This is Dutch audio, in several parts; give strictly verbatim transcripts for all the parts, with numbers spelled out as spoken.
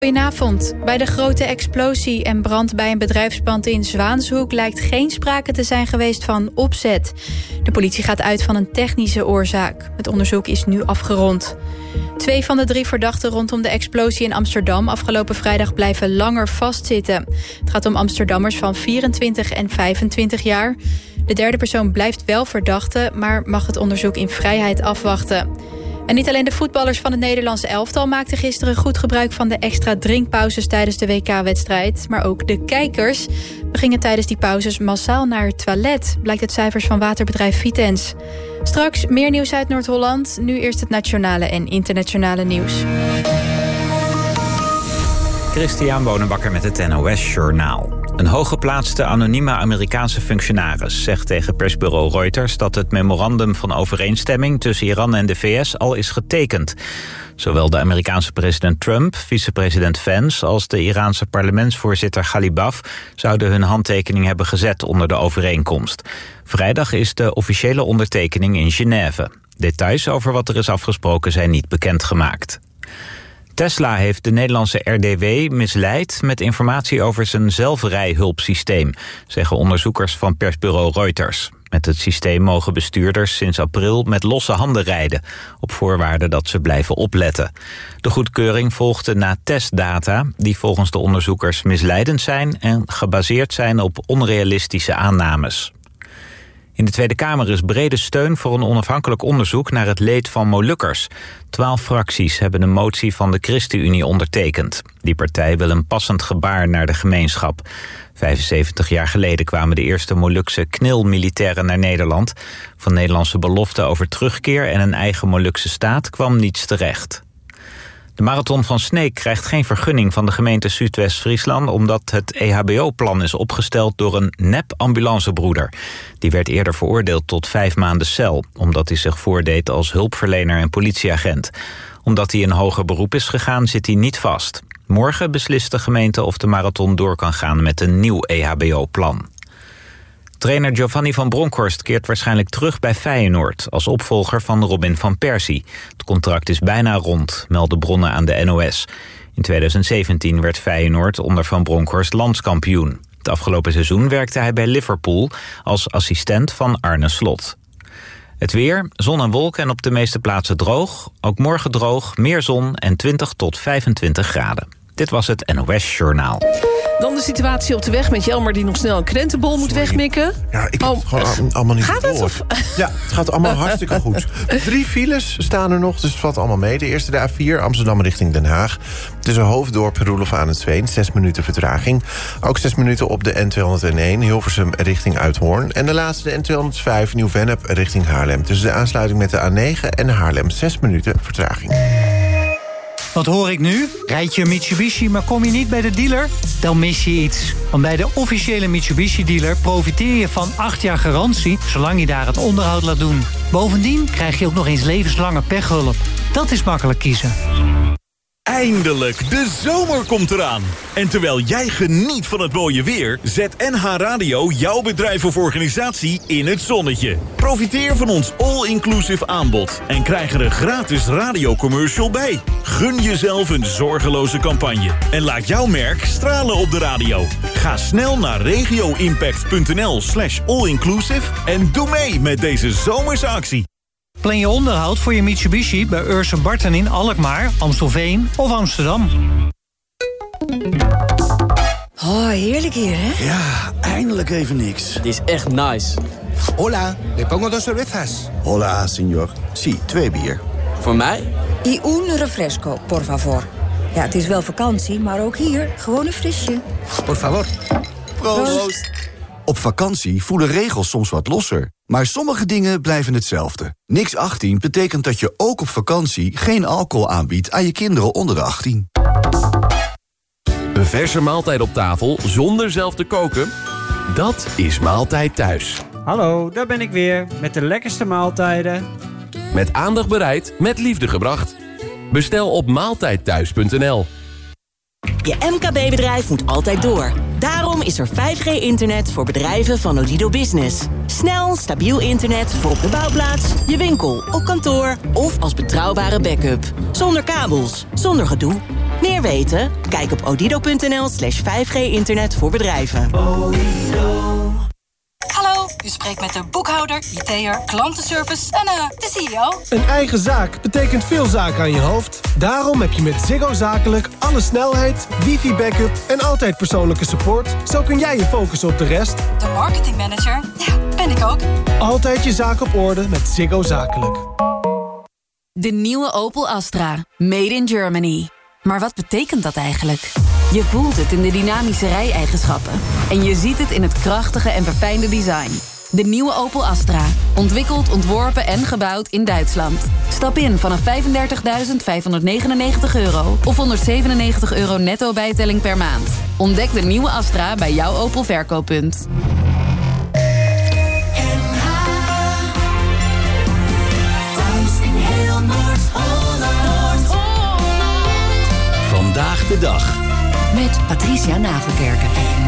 Goedenavond. Bij de grote explosie en brand bij een bedrijfspand in Zwaanshoek lijkt geen sprake te zijn geweest van opzet. De politie gaat uit van een technische oorzaak. Het onderzoek is nu afgerond. Twee van de drie verdachten rondom de explosie in Amsterdam afgelopen vrijdag blijven langer vastzitten. Het gaat om Amsterdammers van vierentwintig en vijfentwintig jaar. De derde persoon blijft wel verdachte, maar mag het onderzoek in vrijheid afwachten. En niet alleen de voetballers van het Nederlandse elftal maakten gisteren goed gebruik van de extra drinkpauzes tijdens de W K-wedstrijd. Maar ook de kijkers. We gingen tijdens die pauzes massaal naar het toilet, blijkt uit cijfers van waterbedrijf Vitens. Straks meer nieuws uit Noord-Holland. Nu eerst het nationale en internationale nieuws. Christian Bonenbakker met het N O S-journaal. Een hooggeplaatste anonieme Amerikaanse functionaris zegt tegen persbureau Reuters dat het memorandum van overeenstemming tussen Iran en de V S al is getekend. Zowel de Amerikaanse president Trump, vicepresident Vance als de Iraanse parlementsvoorzitter Ghalibaf zouden hun handtekening hebben gezet onder de overeenkomst. Vrijdag is de officiële ondertekening in Genève. Details over wat er is afgesproken zijn niet bekendgemaakt. Tesla heeft de Nederlandse R D W misleid met informatie over zijn zelfrijhulpsysteem, zeggen onderzoekers van persbureau Reuters. Met het systeem mogen bestuurders sinds april met losse handen rijden, op voorwaarde dat ze blijven opletten. De goedkeuring volgde na testdata die volgens de onderzoekers misleidend zijn en gebaseerd zijn op onrealistische aannames. In de Tweede Kamer is brede steun voor een onafhankelijk onderzoek naar het leed van Molukkers. Twaalf fracties hebben een motie van de ChristenUnie ondertekend. Die partij wil een passend gebaar naar de gemeenschap. vijfenzeventig jaar geleden kwamen de eerste Molukse knil-militairen naar Nederland. Van Nederlandse beloften over terugkeer en een eigen Molukse staat kwam niets terecht. De marathon van Sneek krijgt geen vergunning van de gemeente Zuidwest-Friesland omdat het E H B O-plan is opgesteld door een nep-ambulancebroeder. Die werd eerder veroordeeld tot vijf maanden cel, omdat hij zich voordeed als hulpverlener en politieagent. Omdat hij in hoger beroep is gegaan, zit hij niet vast. Morgen beslist de gemeente of de marathon door kan gaan met een nieuw E H B O-plan. Trainer Giovanni van Bronckhorst keert waarschijnlijk terug bij Feyenoord als opvolger van Robin van Persie. Het contract is bijna rond, melden bronnen aan de N O S. In tweeduizend zeventien werd Feyenoord onder Van Bronckhorst landskampioen. Het afgelopen seizoen werkte hij bij Liverpool als assistent van Arne Slot. Het weer, zon en wolken en op de meeste plaatsen droog. Ook morgen droog, meer zon en twintig tot vijfentwintig graden. Dit was het N O S-journaal. Dan de situatie op de weg met Jelmer die nog snel een krentenbol moet Sorry. wegmikken. Ja, ik heb oh, het gewoon allemaal niet gaat door. het, of? Ja, het gaat allemaal hartstikke goed. Drie files staan er nog, dus het valt allemaal mee. De eerste de A vier, Amsterdam richting Den Haag. Tussen Hoofddorp en Roelof aan het Zween, zes minuten vertraging. Ook zes minuten op de N tweehonderdéén, Hilversum richting Uithoorn. En de laatste de N tweehonderdvijf, Nieuw-Vennep richting Haarlem. Tussen de aansluiting met de A negen en Haarlem, zes minuten vertraging. Wat hoor ik nu? Rijd je een Mitsubishi, maar kom je niet bij de dealer? Dan mis je iets. Want bij de officiële Mitsubishi-dealer profiteer je van acht jaar garantie, zolang je daar het onderhoud laat doen. Bovendien krijg je ook nog eens levenslange pechhulp. Dat is makkelijk kiezen. Eindelijk, de zomer komt eraan. En terwijl jij geniet van het mooie weer, zet N H Radio jouw bedrijf of organisatie in het zonnetje. Profiteer van ons all-inclusive aanbod en krijg er een gratis radiocommercial bij. Gun jezelf een zorgeloze campagne en laat jouw merk stralen op de radio. Ga snel naar regioimpact.nl slash all-inclusive en doe mee met deze zomerse actie. Plan je onderhoud voor je Mitsubishi bij Ursen Barton in Alkmaar, Amstelveen of Amsterdam. Oh, heerlijk hier, hè? Ja, eindelijk even niks. Het is echt nice. Hola, le pongo dos cervezas. Hola, señor. Sí, twee bier. Voor mij? Y un refresco, por favor. Ja, het is wel vakantie, maar ook hier gewoon een frisje. Por favor. Proost. Proost. Op vakantie voelen regels soms wat losser. Maar sommige dingen blijven hetzelfde. Niks achttien betekent dat je ook op vakantie geen alcohol aanbiedt aan je kinderen onder de achttien. Een verse maaltijd op tafel zonder zelf te koken? Dat is Maaltijd Thuis. Hallo, daar ben ik weer met de lekkerste maaltijden. Met aandacht bereid, met liefde gebracht. Bestel op maaltijdthuis punt n l. Je M K B-bedrijf moet altijd door. Daarom is er vijf G internet voor bedrijven van Odido Business. Snel, stabiel internet voor op de bouwplaats, je winkel, op kantoor of als betrouwbare backup. Zonder kabels, zonder gedoe. Meer weten? Kijk op odido.nl slash 5G internet voor bedrijven. Hallo, u spreekt met de boekhouder, I T'er, klantenservice en uh, de C E O. Een eigen zaak betekent veel zaken aan je hoofd. Daarom heb je met Ziggo Zakelijk alle snelheid, wifi-backup en altijd persoonlijke support. Zo kun jij je focussen op de rest. De marketingmanager, ja, ben ik ook. Altijd je zaak op orde met Ziggo Zakelijk. De nieuwe Opel Astra. Made in Germany. Maar wat betekent dat eigenlijk? Je voelt het in de dynamische rijeigenschappen. En je ziet het in het krachtige en verfijnde design. De nieuwe Opel Astra. Ontwikkeld, ontworpen en gebouwd in Duitsland. Stap in vanaf vijfendertigduizend vijfhonderdnegenennegentig euro... of honderdzevenennegentig euro netto bijtelling per maand. Ontdek de nieuwe Astra bij jouw Opel verkooppunt. Vandaag de dag. Met Patricia Nagelkerken.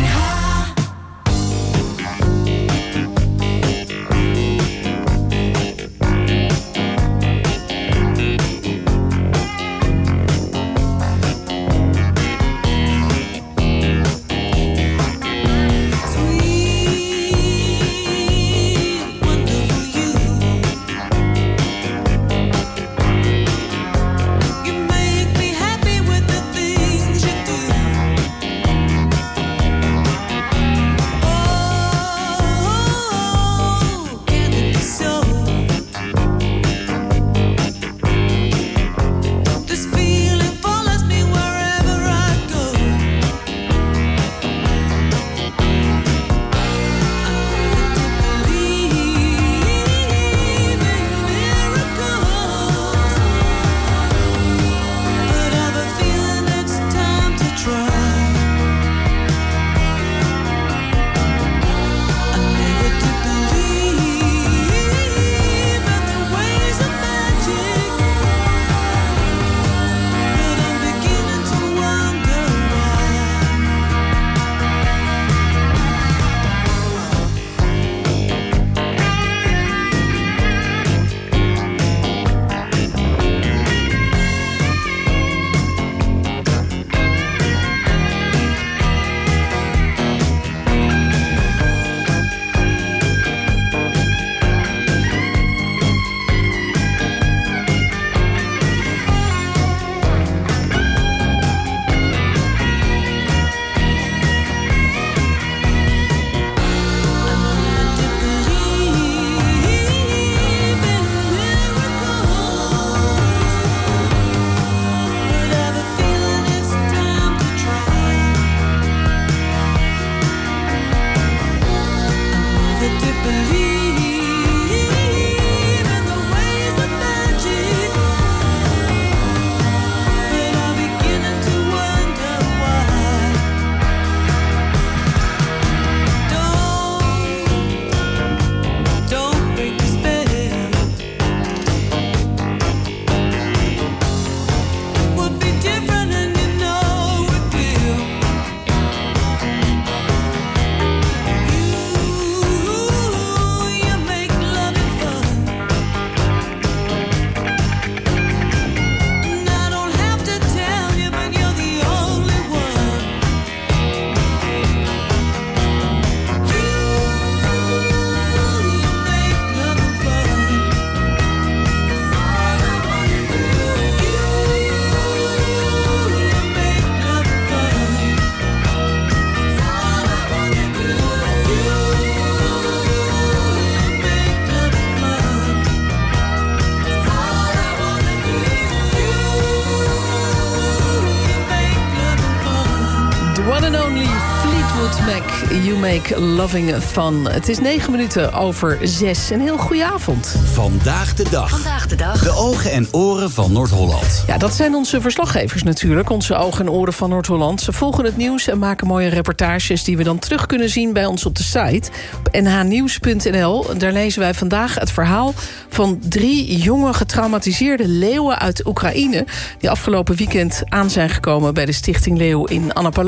You Make Loving Fun. Het is negen minuten over zes. Een heel goede avond. Vandaag de dag. Vandaag de dag. De ogen en oren van Noord-Holland. Ja, dat zijn onze verslaggevers natuurlijk. Onze ogen en oren van Noord-Holland. Ze volgen het nieuws en maken mooie reportages die we dan terug kunnen zien bij ons op de site. Op n h nieuws punt n l. Daar lezen wij vandaag het verhaal van drie jonge getraumatiseerde leeuwen uit Oekraïne, die afgelopen weekend aan zijn gekomen bij de Stichting Leeuw in Annapolona.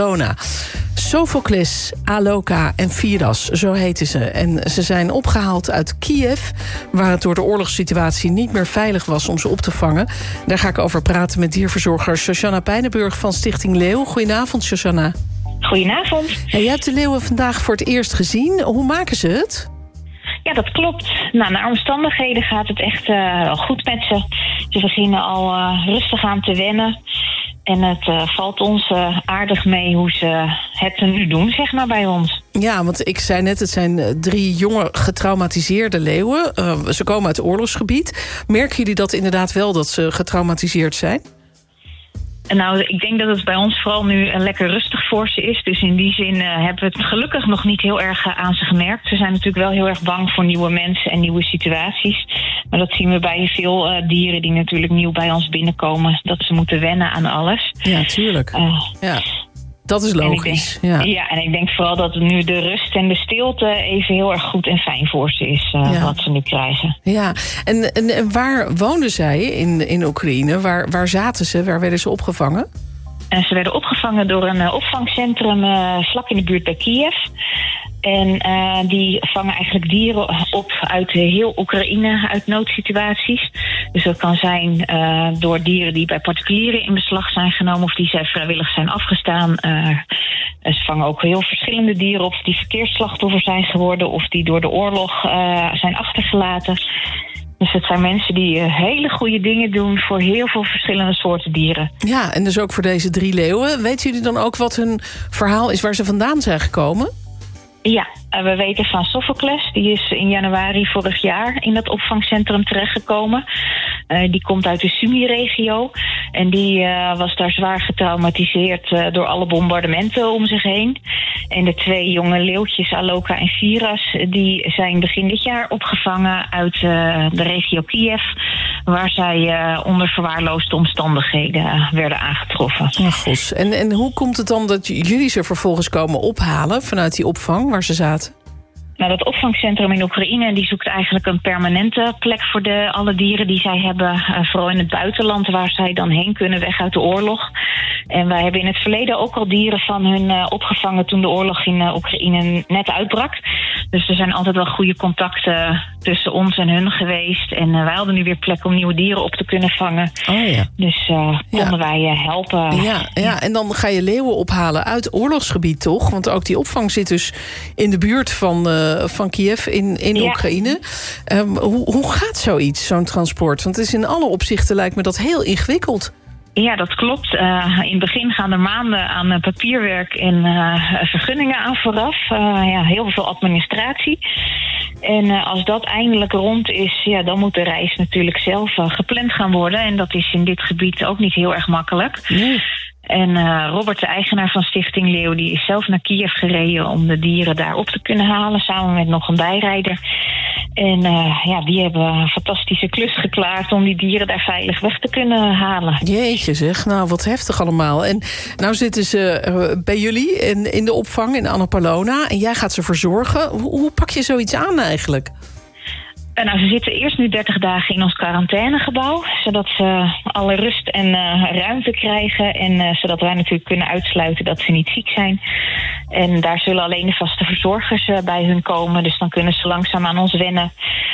Sophocles, Aloka en Firas, zo heten ze. En ze zijn opgehaald uit Kiev, waar het door de oorlogssituatie niet meer veilig was om ze op te vangen. Daar ga ik over praten met dierverzorger Shoshana Pijnenburg van Stichting Leeuw. Goedenavond, Shoshana. Goedenavond. Hey, jij hebt de leeuwen vandaag voor het eerst gezien. Hoe maken ze het? Ja, dat klopt. Nou, naar omstandigheden gaat het echt uh, goed met ze. Ze beginnen al uh, rustig aan te wennen. En het uh, valt ons uh, aardig mee hoe ze het nu doen, zeg maar, bij ons. Ja, want ik zei net, het zijn drie jonge getraumatiseerde leeuwen. Uh, ze komen uit het oorlogsgebied. Merken jullie dat inderdaad wel, dat ze getraumatiseerd zijn? Nou, ik denk dat het bij ons vooral nu uh, lekker rustig voor ze is. Dus in die zin uh, hebben we het gelukkig nog niet heel erg uh, aan ze gemerkt. Ze zijn natuurlijk wel heel erg bang voor nieuwe mensen en nieuwe situaties. Maar dat zien we bij veel uh, dieren die natuurlijk nieuw bij ons binnenkomen. Dat ze moeten wennen aan alles. Ja, tuurlijk. Uh, ja. Dat is logisch. En denk, ja. ja, en ik denk vooral dat nu de rust en de stilte even heel erg goed en fijn voor ze is, uh, ja. wat ze nu krijgen. Ja, en, en, en waar woonden zij in, in Oekraïne? Waar, waar zaten ze? Waar werden ze opgevangen? En ze werden opgevangen door een uh, opvangcentrum uh, vlak in de buurt bij Kiev. En uh, die vangen eigenlijk dieren op uit heel Oekraïne, uit noodsituaties. Dus dat kan zijn uh, door dieren die bij particulieren in beslag zijn genomen of die zij vrijwillig zijn afgestaan. Uh, ze vangen ook heel verschillende dieren op die verkeersslachtoffer zijn geworden of die door de oorlog uh, zijn achtergelaten. Dus het zijn mensen die uh, hele goede dingen doen voor heel veel verschillende soorten dieren. Ja, en dus ook voor deze drie leeuwen. Weten jullie dan ook wat hun verhaal is waar ze vandaan zijn gekomen? Ja, we weten van Sophocles. Die is in januari vorig jaar in dat opvangcentrum terechtgekomen. Uh, die komt uit de Sumy-regio. En die uh, was daar zwaar getraumatiseerd uh, door alle bombardementen om zich heen. En de twee jonge leeuwtjes, Aloka en Firas, die zijn begin dit jaar opgevangen uit uh, de regio Kiev, waar zij uh, onder verwaarloosde omstandigheden uh, werden aangetroffen. Oh, gos. En, en hoe komt het dan dat jullie ze vervolgens komen ophalen vanuit die opvang waar ze zaten? Nou, dat opvangcentrum in Oekraïne die zoekt eigenlijk een permanente plek voor de, alle dieren die zij hebben. Uh, vooral in het buitenland waar zij dan heen kunnen, weg uit de oorlog. En wij hebben in het verleden ook al dieren van hun uh, opgevangen toen de oorlog in uh, Oekraïne net uitbrak. Dus er zijn altijd wel goede contacten tussen ons en hun geweest. En uh, wij hadden nu weer plek om nieuwe dieren op te kunnen vangen. Oh ja. Dus uh, konden ja. wij uh, helpen. Ja, ja, en dan ga je leeuwen ophalen uit oorlogsgebied, toch? Want ook die opvang zit dus in de buurt van, uh, van Kiev in, in ja. Oekraïne. Um, hoe, hoe gaat zoiets, zo'n transport? Want het is in alle opzichten, lijkt me dat heel ingewikkeld. Ja, dat klopt. Uh, in het begin gaan er maanden aan uh, papierwerk en uh, vergunningen aan vooraf. Uh, ja, heel veel administratie. En uh, als dat eindelijk rond is, ja, dan moet de reis natuurlijk zelf uh, gepland gaan worden. En dat is in dit gebied ook niet heel erg makkelijk. Nee. En uh, Robert, de eigenaar van Stichting Leeuw, die is zelf naar Kiev gereden om de dieren daar op te kunnen halen, samen met nog een bijrijder. En uh, ja, die hebben een fantastische klus geklaard om die dieren daar veilig weg te kunnen halen. Jeetje zeg, nou wat heftig allemaal. En nou zitten ze uh, bij jullie in, in de opvang in Annapolona en jij gaat ze verzorgen. Hoe, hoe pak je zoiets aan eigenlijk? Uh, nou, ze zitten eerst nu dertig dagen in ons quarantainegebouw, zodat ze alle rust en uh, ruimte krijgen en uh, zodat wij natuurlijk kunnen uitsluiten dat ze niet ziek zijn. En daar zullen alleen de vaste verzorgers uh, bij hun komen, dus dan kunnen ze langzaam aan ons wennen.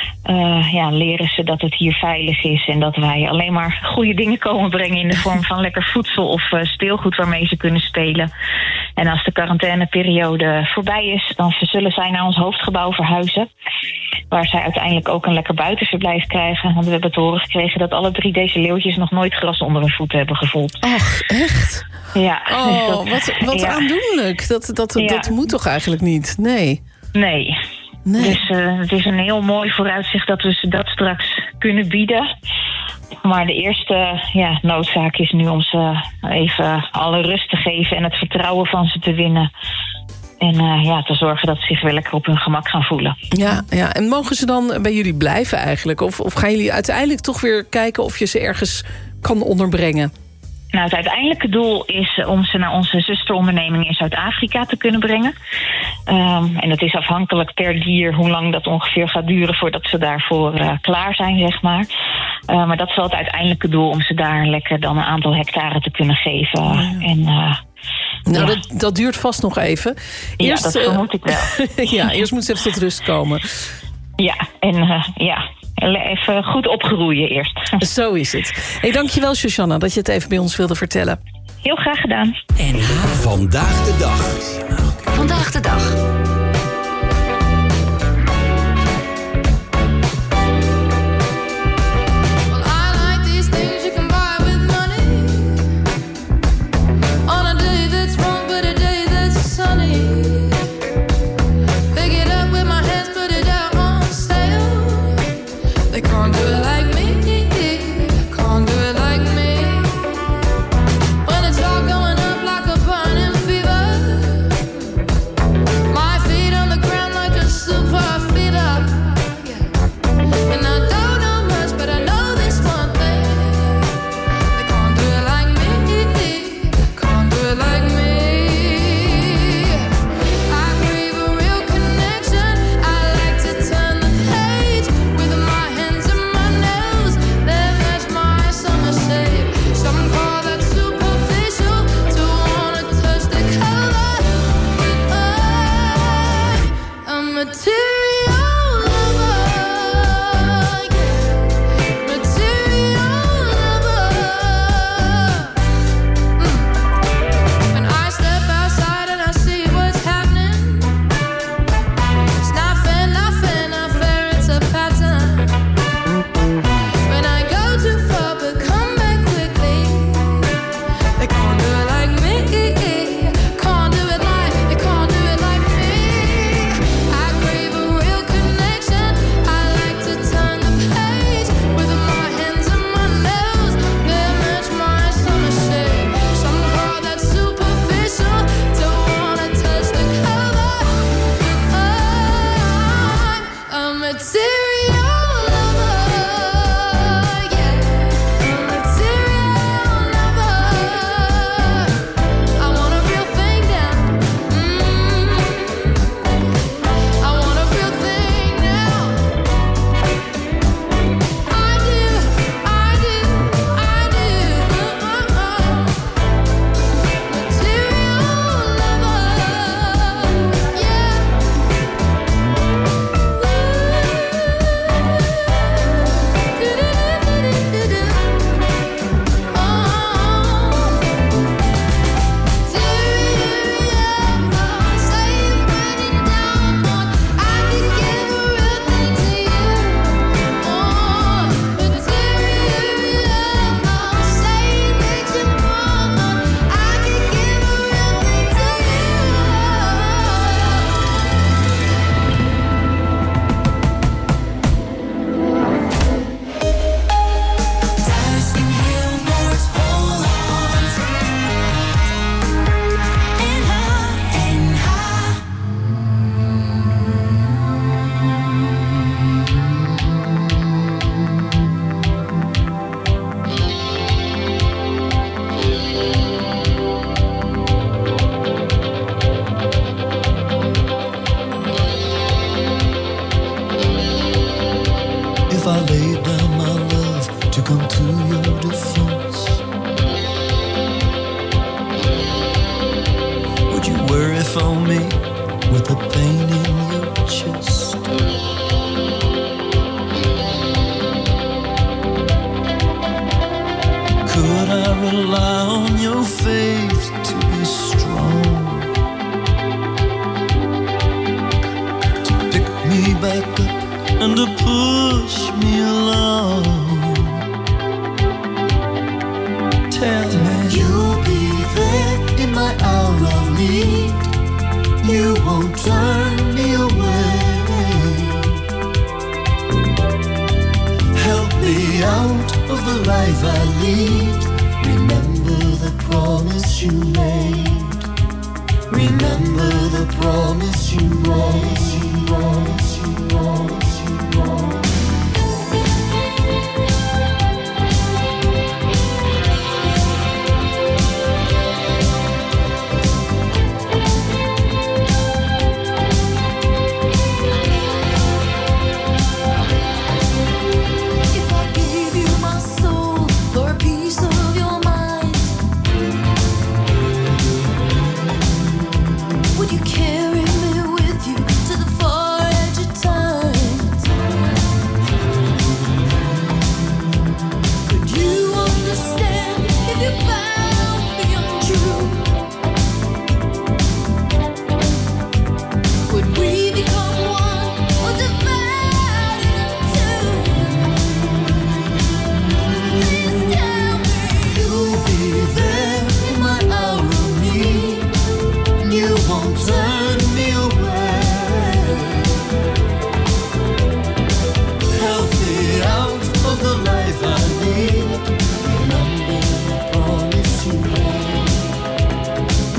Uh, ja, leren ze dat het hier veilig is en dat wij alleen maar goede dingen komen brengen in de vorm van lekker voedsel of uh, speelgoed waarmee ze kunnen spelen. En als de quarantaineperiode voorbij is, dan zullen zij naar ons hoofdgebouw verhuizen, waar zij uiteindelijk ook een lekker buitenverblijf krijgen. Want we hebben te horen gekregen dat alle drie deze leeuwtjes nog nooit gras onder hun voeten hebben gevoeld. Ach, echt? Ja. Oh, dus dat, wat, wat ja. aandoenlijk. Dat, dat, ja. dat moet toch eigenlijk niet? Nee. Nee. nee. Dus uh, het is een heel mooi vooruitzicht dat we ze dat straks kunnen bieden. Maar de eerste ja, noodzaak is nu om ze even alle rust te geven en het vertrouwen van ze te winnen. En uh, ja, te zorgen dat ze zich weer lekker op hun gemak gaan voelen. Ja, ja. En mogen ze dan bij jullie blijven eigenlijk? Of, of gaan jullie uiteindelijk toch weer kijken of je ze ergens kan onderbrengen? Nou, het uiteindelijke doel is om ze naar onze zusteronderneming in Zuid-Afrika te kunnen brengen. Um, en dat is afhankelijk per dier hoe lang dat ongeveer gaat duren voordat ze daarvoor uh, klaar zijn, zeg maar. Uh, maar dat is wel het uiteindelijke doel om ze daar lekker dan een aantal hectare te kunnen geven. Ja. En uh, Nou, ja. dat, dat duurt vast nog even. Eerst, ja, dat vermoed ik wel. ja, eerst moet ze even tot rust komen. Ja, en uh, ja, even goed opgeroeien eerst. Zo is het. Hey, dankjewel, Shoshana, dat je het even bij ons wilde vertellen. Heel graag gedaan. En vandaag de dag. Vandaag de dag.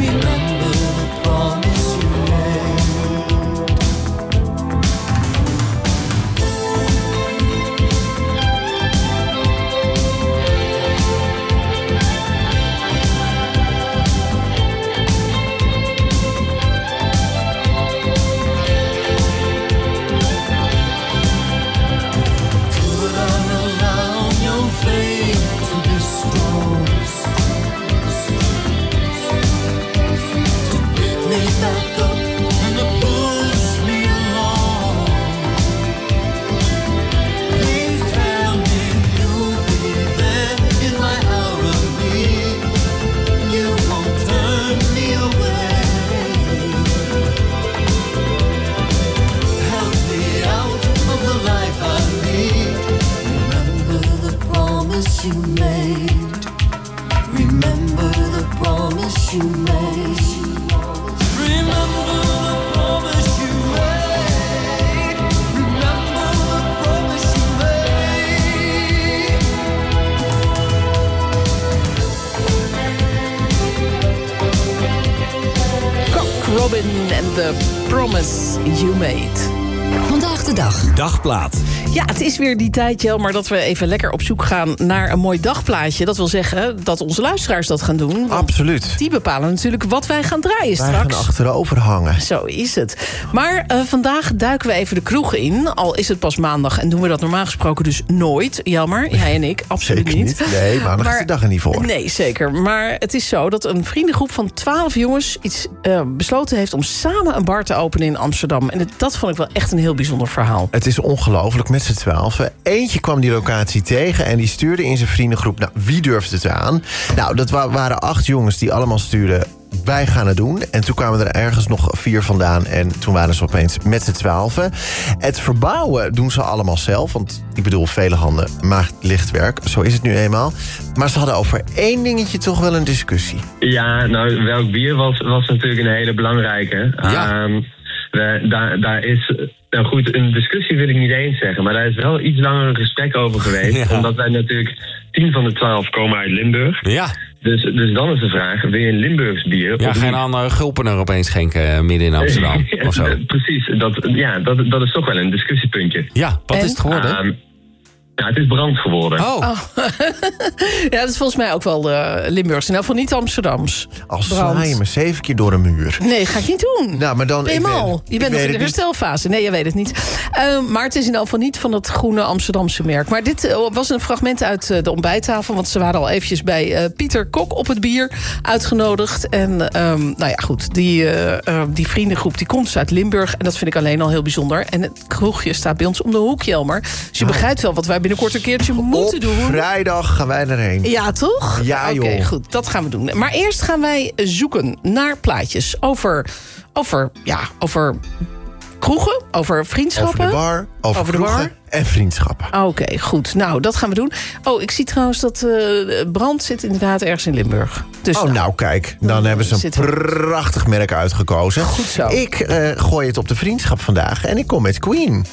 Vandaag de dag. Dagplaat. Ja, het is weer die tijd, Jel, maar dat we even lekker op zoek gaan naar een mooi dagplaatje. Dat wil zeggen dat onze luisteraars dat gaan doen. Absoluut. Die bepalen natuurlijk wat wij gaan draaien wij straks. Wij gaan achterover hangen. Zo is het. Maar uh, vandaag duiken we even de kroeg in. Al is het pas maandag en doen we dat normaal gesproken dus nooit. Jelmer, jij en ik, absoluut zeker niet. niet. Nee, maandag maar, is de dag er niet voor. Nee, zeker. Maar het is zo dat een vriendengroep van twaalf jongens iets uh, besloten heeft om samen een bar te openen in Amsterdam. En het, dat vond ik wel echt een heel bijzonder verhaal. Het is ongelooflijk met z'n twaalfen. Eentje kwam die locatie tegen en die stuurde in zijn vriendengroep, nou, wie durft het aan? Nou, dat wa- waren acht jongens die allemaal stuurden, wij gaan het doen. En toen kwamen er ergens nog vier vandaan en toen waren ze opeens met z'n twaalfen. Het verbouwen doen ze allemaal zelf, want ik bedoel, vele handen maakt licht werk. Zo is het nu eenmaal. Maar ze hadden over één dingetje toch wel een discussie. Ja, nou, welk bier was, was natuurlijk een hele belangrijke. Ja. Um, we, daar, daar is... Nou goed, een discussie wil ik niet eens zeggen, maar daar is wel iets langer een gesprek over geweest. Ja. Omdat wij natuurlijk, tien van de twaalf komen uit Limburg. Ja. Dus, dus dan is de vraag, wil je een Limburgs bier? Ja, geen andere Gulpener opeens schenken midden in Amsterdam of zo. Precies, dat, ja, dat, dat is toch wel een discussiepuntje. Ja, wat en? is het geworden? Um, Ja, het is brand geworden. Oh. oh. Ja, dat is volgens mij ook wel uh, Limburgs. In elk geval niet Amsterdams. Al sla je me zeven keer door een muur. Nee, ga ik niet doen. Nou, maar dan... Eenmaal. Je bent nog in de herstelfase. Nee, je weet het niet. Uh, maar het is in elk geval niet van het groene Amsterdamse merk. Maar dit uh, was een fragment uit uh, de ontbijttafel. Want ze waren al eventjes bij uh, Pieter Kok op het bier uitgenodigd. En um, nou ja, goed. Die, uh, uh, die vriendengroep die komt dus uit Limburg. En dat vind ik alleen al heel bijzonder. En het kroegje staat bij ons om de hoek, Jelmer. Dus je oh. begrijpt wel wat wij binnenkort een keertje moeten Op doen. Vrijdag gaan wij erheen. Ja, toch? Ja, joh. Oké, okay, goed. Dat gaan we doen. Maar eerst gaan wij zoeken naar plaatjes over, over, ja, over kroegen, over vriendschappen. Over de bar, over, over kroegen de bar. En vriendschappen. Oké, okay, goed. Nou, dat gaan we doen. Oh, ik zie trouwens dat uh, Brand zit inderdaad ergens in Limburg. Dus oh, nou, nou kijk. Dan uh, hebben ze een prachtig merk uitgekozen. Goed zo. Ik uh, gooi het op de vriendschap vandaag en ik kom met Queen.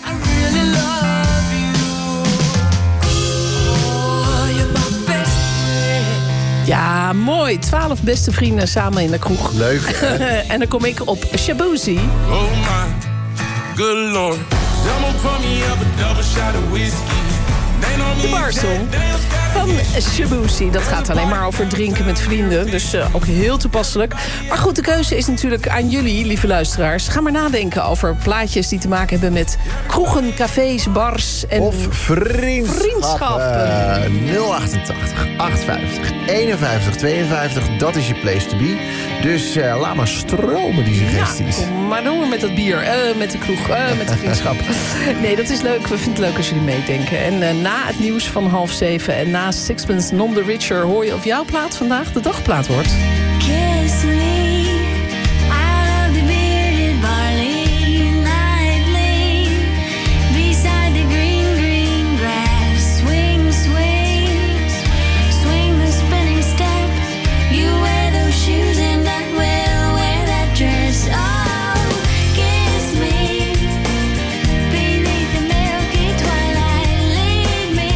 Ja, mooi. Twaalf beste vrienden samen in de kroeg. Leuk. En dan kom ik op Shaboozey. Oh my, good lord. Someone pour me up a double shot of whiskey. De barsong van Shaboozey. Dat gaat alleen maar over drinken met vrienden. Dus uh, ook heel toepasselijk. Maar goed, de keuze is natuurlijk aan jullie, lieve luisteraars. Ga maar nadenken over plaatjes die te maken hebben met kroegen, cafés, bars en of vriendschappen. vriendschappen. nul achtentachtig, achtenvijftig, eenenvijftig, tweeënvijftig. Dat is je place to be. Dus uh, laat maar stromen die suggesties. Ja, kom maar door met dat bier. Uh, met de kroeg, uh, met de vriendschap. Nee, dat is leuk. We vinden het leuk als jullie meedenken. En uh, na het nieuws van half zeven en na Sixpence None the Richer hoor je of jouw plaat vandaag de dagplaat wordt. Kiss me.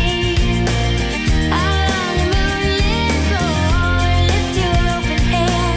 Yeah.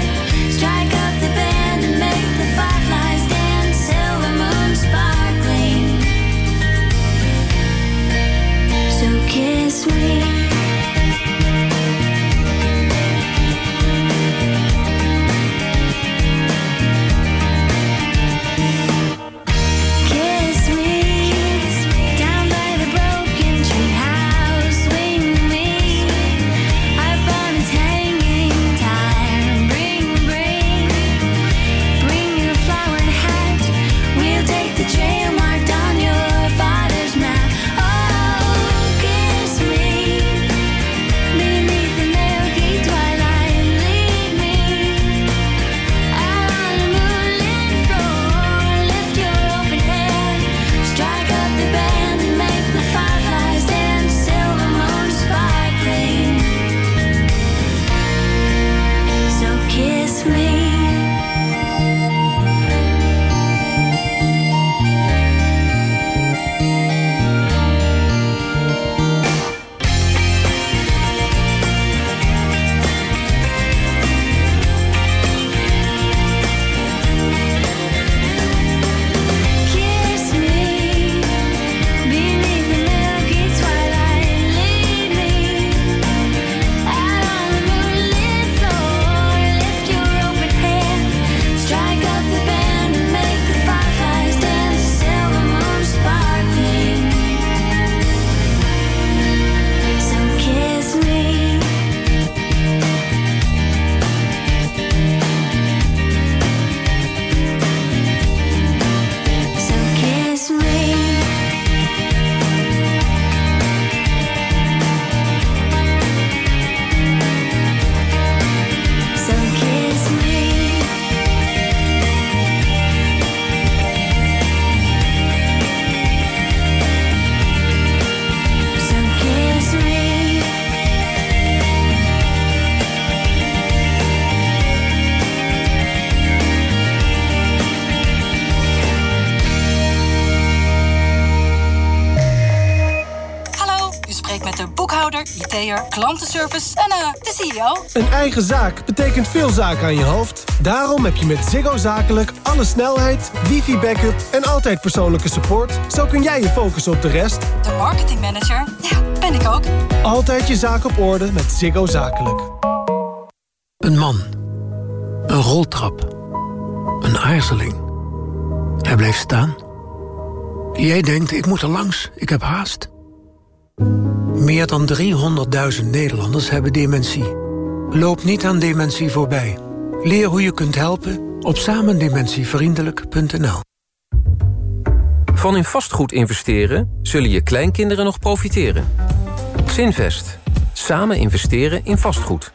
Teer, klantenservice en uh, de C E O. Een eigen zaak betekent veel zaken aan je hoofd. Daarom heb je met Ziggo Zakelijk alle snelheid, wifi-backup en altijd persoonlijke support. Zo kun jij je focussen op de rest. De marketingmanager, ja, ben ik ook. Altijd je zaak op orde met Ziggo Zakelijk. Een man. Een roltrap. Een aarzeling. Hij bleef staan. Jij denkt, ik moet er langs, ik heb haast. Meer dan driehonderdduizend Nederlanders hebben dementie. Loop niet aan dementie voorbij. Leer hoe je kunt helpen op samendementievriendelijk punt n l. Van in vastgoed investeren zullen je kleinkinderen nog profiteren. Zinvest. Samen investeren in vastgoed.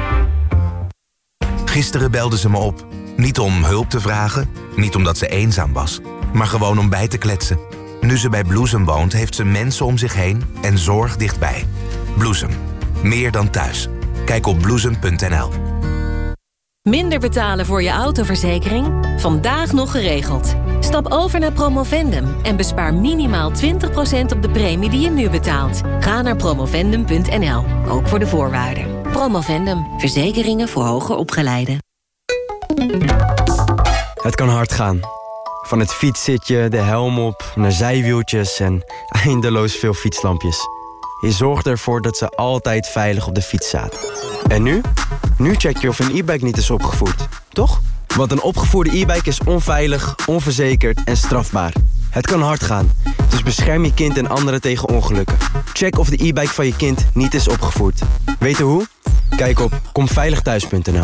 Gisteren belde ze me op. Niet om hulp te vragen, niet omdat ze eenzaam was, maar gewoon om bij te kletsen. Nu ze bij Bloesem woont, heeft ze mensen om zich heen en zorg dichtbij. Bloesem. Meer dan thuis. Kijk op bloesem punt n l. Minder betalen voor je autoverzekering? Vandaag nog geregeld. Stap over naar Promovendum en bespaar minimaal twintig procent op de premie die je nu betaalt. Ga naar promovendum punt n l, ook voor de voorwaarden. Promovendum, verzekeringen voor hoger opgeleiden. Het kan hard gaan. Van het fietszitje, de helm op, naar zijwieltjes en eindeloos veel fietslampjes. Je zorgt ervoor dat ze altijd veilig op de fiets zaten. En nu? Nu check je of een e-bike niet is opgevoerd, toch? Want een opgevoerde e-bike is onveilig, onverzekerd en strafbaar. Het kan hard gaan, dus bescherm je kind en anderen tegen ongelukken. Check of de e-bike van je kind niet is opgevoerd. Weten hoe? Kijk op kom veilig thuis punt n l.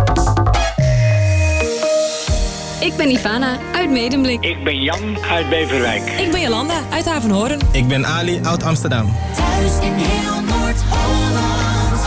Ik ben Ivana uit Medemblik. Ik ben Jan uit Beverwijk. Ik ben Jolanda uit Avenhoorn. Ik ben Ali uit Amsterdam. Thuis in heel Noord-Holland.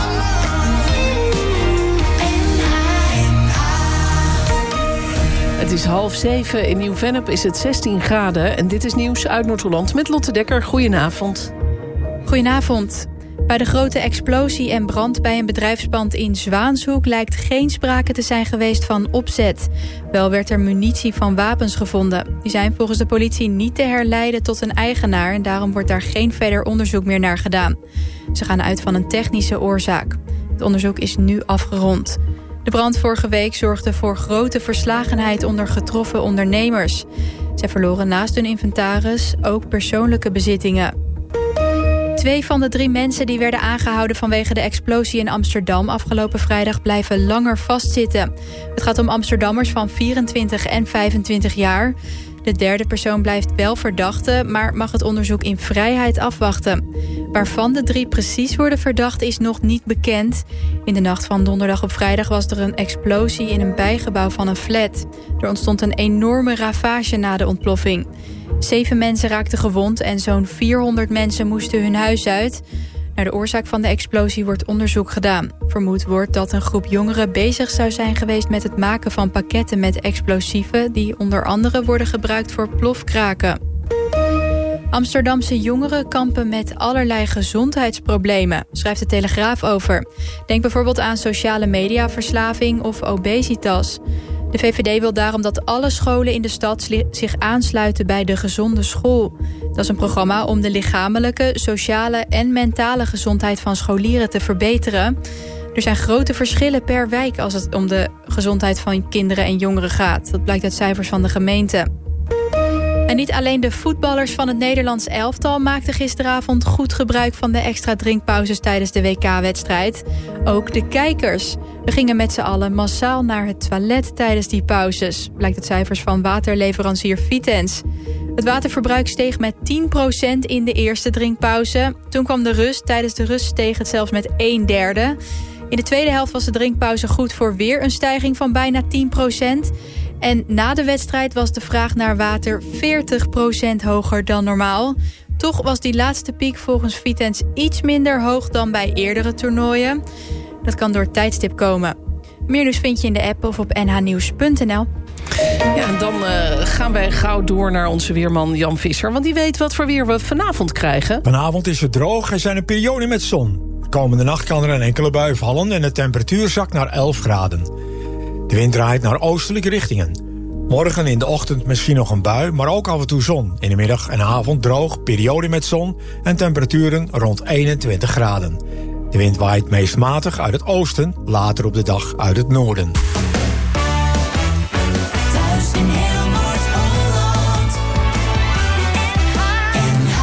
Het is half zeven. In Nieuw-Vennep is het zestien graden. En dit is nieuws uit Noord-Holland met Lotte Dekker. Goedenavond. Goedenavond. Bij de grote explosie en brand bij een bedrijfspand in Zwaanshoek lijkt geen sprake te zijn geweest van opzet. Wel werd er munitie van wapens gevonden. Die zijn volgens de politie niet te herleiden tot een eigenaar en daarom wordt daar geen verder onderzoek meer naar gedaan. Ze gaan uit van een technische oorzaak. Het onderzoek is nu afgerond. De brand vorige week zorgde voor grote verslagenheid onder getroffen ondernemers. Zij verloren naast hun inventaris ook persoonlijke bezittingen. Twee van de drie mensen die werden aangehouden vanwege de explosie in Amsterdam afgelopen vrijdag blijven langer vastzitten. Het gaat om Amsterdammers van vierentwintig en vijfentwintig jaar. De derde persoon blijft wel verdachte, maar mag het onderzoek in vrijheid afwachten. Waarvan de drie precies worden verdacht is nog niet bekend. In de nacht van donderdag op vrijdag was er een explosie in een bijgebouw van een flat. Er ontstond een enorme ravage na de ontploffing. Zeven mensen raakten gewond en zo'n vierhonderd mensen moesten hun huis uit. Naar de oorzaak van de explosie wordt onderzoek gedaan. Vermoed wordt dat een groep jongeren bezig zou zijn geweest met het maken van pakketten met explosieven die onder andere worden gebruikt voor plofkraken. Amsterdamse jongeren kampen met allerlei gezondheidsproblemen, schrijft de Telegraaf over. Denk bijvoorbeeld aan sociale mediaverslaving of obesitas. De V V D wil daarom dat alle scholen in de stad zich aansluiten bij de Gezonde School. Dat is een programma om de lichamelijke, sociale en mentale gezondheid van scholieren te verbeteren. Er zijn grote verschillen per wijk als het om de gezondheid van kinderen en jongeren gaat. Dat blijkt uit cijfers van de gemeente. En niet alleen de voetballers van het Nederlands elftal maakten gisteravond goed gebruik van de extra drinkpauzes tijdens de W K-wedstrijd. Ook de kijkers. We gingen met z'n allen massaal naar het toilet tijdens die pauzes, blijkt uit cijfers van waterleverancier Vitens. Het waterverbruik steeg met tien procent in de eerste drinkpauze. Toen kwam de rust. Tijdens de rust steeg het zelfs met een derde. In de tweede helft was de drinkpauze goed voor weer een stijging van bijna tien procent. En na de wedstrijd was de vraag naar water veertig procent hoger dan normaal. Toch was die laatste piek volgens Vitens iets minder hoog dan bij eerdere toernooien. Dat kan door tijdstip komen. Meer nieuws vind je in de app of op n h nieuws punt n l. Ja, en dan uh, gaan wij gauw door naar onze weerman Jan Visser. Want die weet wat voor weer we vanavond krijgen. Vanavond is het droog en zijn een periode met zon. De komende nacht kan er een enkele bui vallen en de temperatuur zakt naar elf graden. De wind draait naar oostelijke richtingen. Morgen in de ochtend misschien nog een bui, maar ook af en toe zon. In de middag en avond droog, periode met zon en temperaturen rond eenentwintig graden. De wind waait meest matig uit het oosten, later op de dag uit het noorden. Thuis in heel Noord-Holland. N H.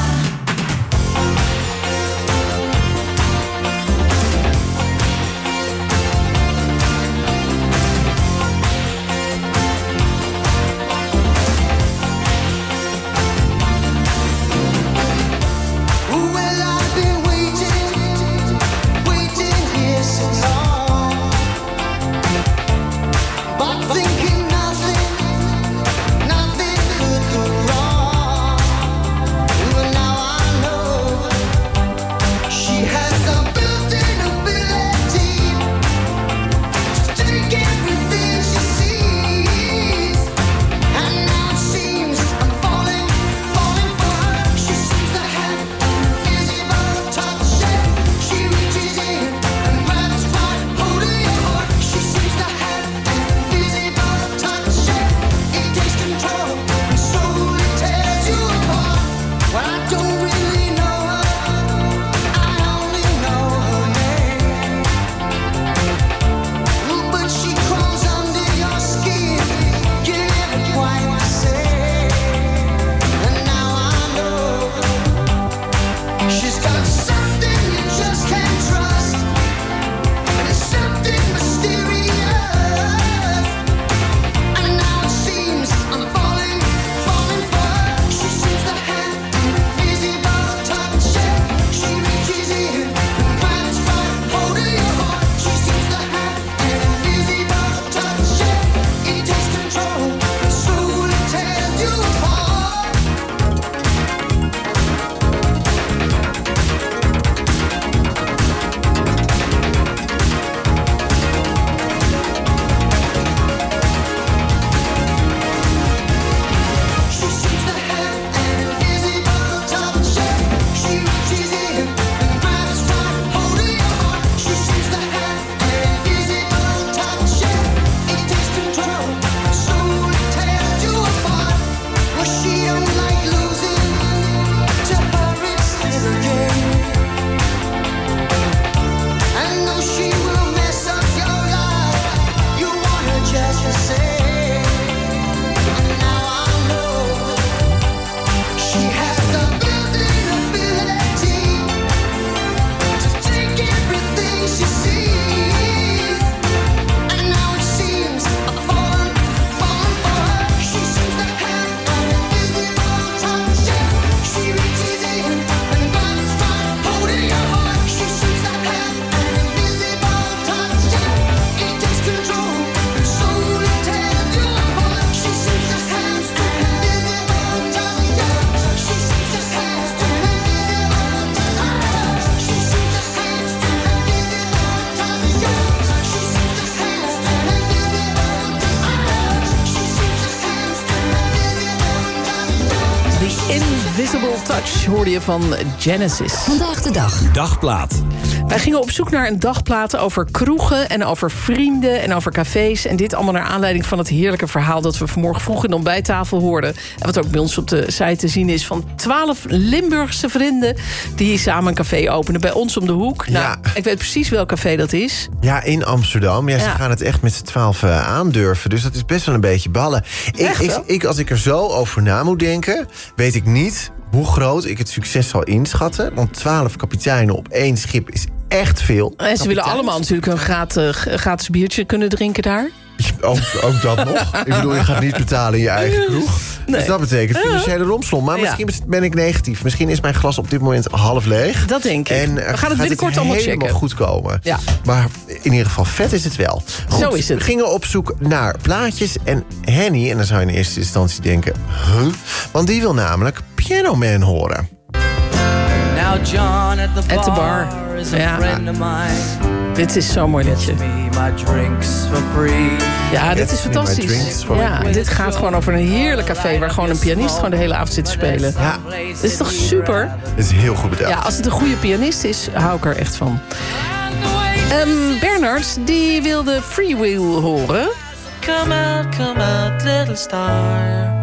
Invisible Touch hoorde je van Genesis. Vandaag de dag. Dagplaat. Wij gingen op zoek naar een dagplaat over kroegen en over vrienden en over cafés. En dit allemaal naar aanleiding van het heerlijke verhaal dat we vanmorgen vroeg in de ontbijttafel hoorden. En wat ook bij ons op de site te zien is van twaalf Limburgse vrienden die samen een café openen bij ons om de hoek. Nou, Ja. ik weet precies welk café dat is. Ja, in Amsterdam. Ja, ze Ja. gaan het echt met z'n twaalf uh, aandurven. Dus dat is best wel een beetje ballen. Ik, Echt ik, wel? ik, als ik er zo over na moet denken, weet ik niet hoe groot ik het succes zal inschatten. Want twaalf kapiteinen op één schip is echt veel. En ze willen allemaal natuurlijk een gratis, gratis biertje kunnen drinken daar. Ook, ook dat nog. Ik bedoel, je gaat niet betalen in je eigen kroeg. Nee. Dus dat betekent financiële romslomp. Maar Ja. misschien ben ik negatief. Misschien is mijn glas op dit moment half leeg. Dat denk ik. En We uh, gaan het binnenkort allemaal helemaal checken. goed komen. Ja. Maar in ieder geval vet is het wel. Goed, Zo is het. We gingen op zoek naar plaatjes. En Henny, en dan zou je in eerste instantie denken, huh? Want die wil namelijk Piano Man horen. Now John at the bar, At the bar. is a Ja. friend of mine. Dit is zo'n mooi liedje. Me my drinks for free. Ja, dit is Gets me my fantastisch. drinks for Ja, free. dit gaat gewoon over een heerlijk café waar gewoon een pianist gewoon de hele avond zit te spelen. Ja. Dit is toch super? Het is heel goed bedacht. Ja, als het een goede pianist is, hou ik er echt van. Um, Bernard, die wilde Freewheel horen. Come out, come out, little star.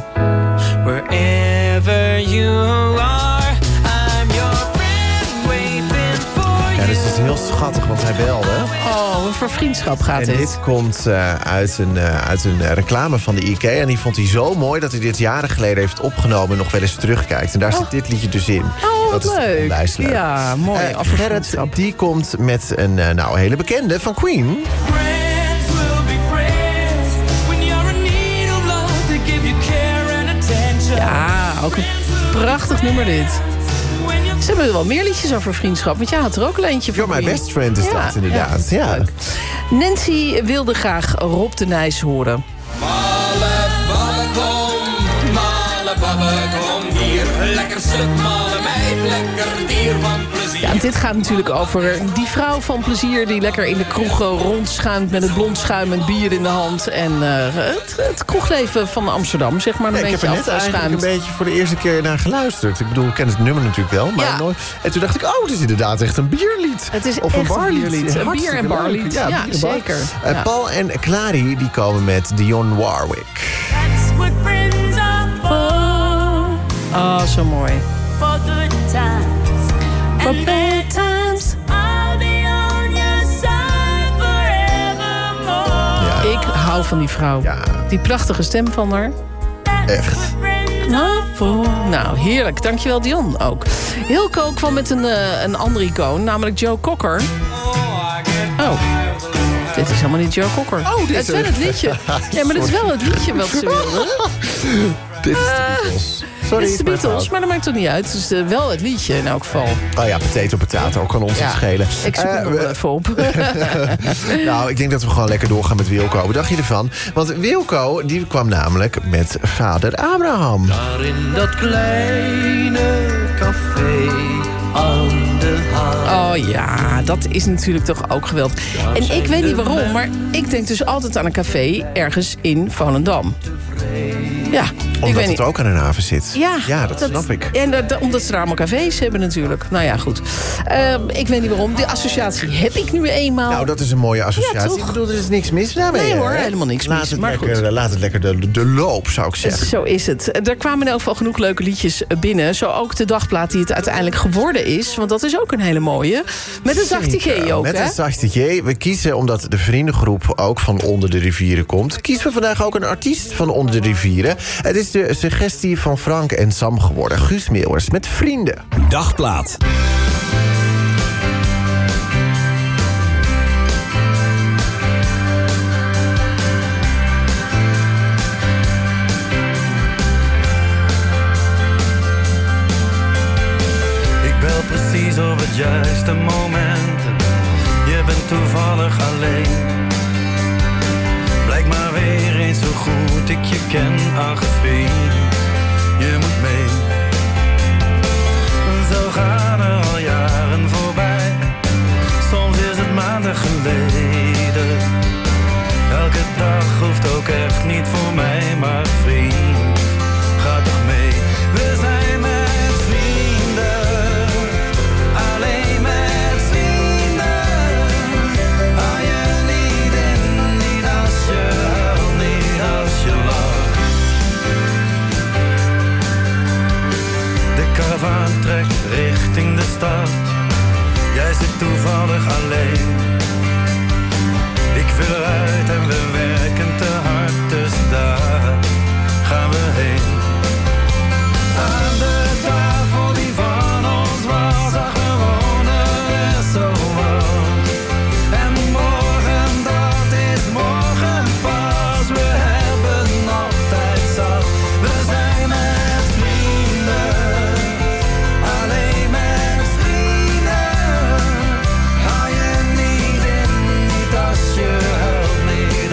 Wherever you are, I'm your friend waiting for Ja, you. dus de heel schattig, want hij belde. Oh, wat voor vriendschap gaat en dit? dit komt uh, uit, een, uh, uit een uh, reclame van de IKEA. En die vond hij zo mooi dat hij dit jaren geleden heeft opgenomen... en nog wel eens terugkijkt. En daar oh. zit dit liedje dus in. Oh, wat dat leuk. Is leuk. Ja, mooi. Uh, Gerrit, die komt met een uh, nou, hele bekende van Queen. Ja, ook een prachtig nummer dit. Ze hebben wel meer liedjes over vriendschap. Want jij had er ook een eentje van. You're my best friend is ja, dat inderdaad. Ja. Ja. Nancy wilde graag Rob de Nijs horen. Malle babbe kom, malle babbe kom hier. Lekker stuk malle meid, lekker dier van plezier. Ja, dit gaat natuurlijk over die vrouw van plezier... die lekker in de kroeg rondschuimt met het blond schuimend bier in de hand. En uh, het, het kroegleven van Amsterdam, zeg maar, een ja, beetje ik heb er net eigenlijk een beetje voor de eerste keer naar geluisterd. Ik bedoel, ik ken het nummer natuurlijk wel, maar ja. nooit. En toen dacht ik, oh, het is inderdaad echt een bierlied. Het is of echt een barlied. Een, bierlied. een bier- en barlied. Ja, ja bier zeker. Uh, ja. Paul en Clary die komen met Dionne Warwick. That's what friends are for. Oh, zo mooi. For good times. For bad times. I'll be on your side forevermore. Ja. Ik hou van die vrouw. Ja. Die prachtige stem van haar. Echt. Nou, heerlijk. Dankjewel, Dion, ook. Hilco kwam met een, uh, een andere icoon, namelijk Joe Cocker. Oh. Dit is helemaal niet Joe Cocker. Oh, dit het is wel het liedje. Ja, maar dit is wel het liedje wat ze wilden. Dit is de Beatles. Sorry, dit is de Beatles, maar dat maakt toch niet uit. Het is uh, wel het liedje in elk geval. Oh ja, potato, potato, kan ons ja, het schelen. Ik zoek hem uh, nog even op. Nou, ik denk dat we gewoon lekker doorgaan met Wilco. Wat dacht je ervan? Want Wilco, die kwam namelijk met vader Abraham. Daar in dat kleine café aan de Haan. Oh ja, dat is natuurlijk toch ook geweldig. En ik weet niet waarom, maar ik denk dus altijd aan een café ergens in Volendam. Ja, omdat ik weet het niet. ook aan een haven zit. Ja, ja dat, dat snap ik. En dat, omdat ze daar allemaal cafés hebben natuurlijk. Nou ja, goed. Uh, ik weet niet waarom. Die associatie heb ik nu eenmaal. Nou, dat is een mooie associatie. Ja, ik bedoel, er is niks mis daarmee. Nee hoor, hè? helemaal niks laat mis. Het maar lekker, goed. Laat het lekker de, de loop, zou ik zeggen. Zo is het. Er kwamen in elk geval genoeg leuke liedjes binnen. Zo ook de dagplaat die het uiteindelijk geworden is. Want dat is ook een hele mooie. Met een zachte G ook, Met hè? een zachte G. We kiezen, omdat de vriendengroep ook van Onder de Rivieren komt... kiezen we vandaag ook een artiest van Onder de Rivieren. Het is de suggestie van Frank en Sam geworden. Guus Meeuwers met Vrienden. Dagplaat. Ik bel precies op het juiste moment. Je bent toevallig alleen. Blijk maar weer eens zo goed ik je ken, ach vriend. Je moet mee. Zo gaan er al jaren voorbij. Soms is het maanden geleden. Elke dag hoeft ook echt niet voor mij, maar vriend, ga toch mee. We zijn met vrienden, alleen met vrienden. Hou je niet in, niet als je huilt, niet als je lacht. De karavaan trekt richting de stad. Jij zit toevallig alleen. Ik wil eruit en we werken te hard, dus daar gaan we heen. Aan de tafel die van ons was, ach we wonen er zo wat. En morgen, dat is morgen pas, we hebben nog tijd zat. We zijn met vrienden, alleen met vrienden. Hou je niet in, niet als je huilt, niet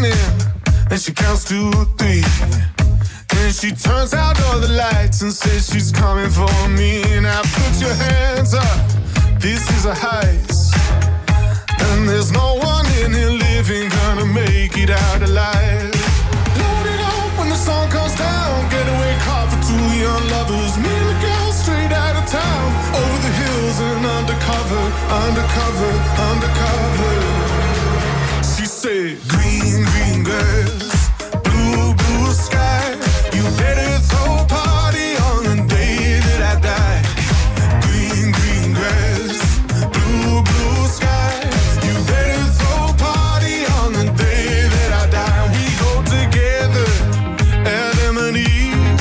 morning, and she counts to three. And she turns out all the lights and says she's coming for me. Now put your hands up, this is a heist. And there's no one in here living gonna make it out alive. Load it up when the sun comes down. Getaway car for two young lovers. Me and the girl straight out of town. Over the hills and undercover, undercover, undercover. She said, green, green grass, blue, blue sky. You better throw a party on the day that I die. Green, green grass, blue, blue sky. You better throw a party on the day that I die. We go together, Adam and Eve.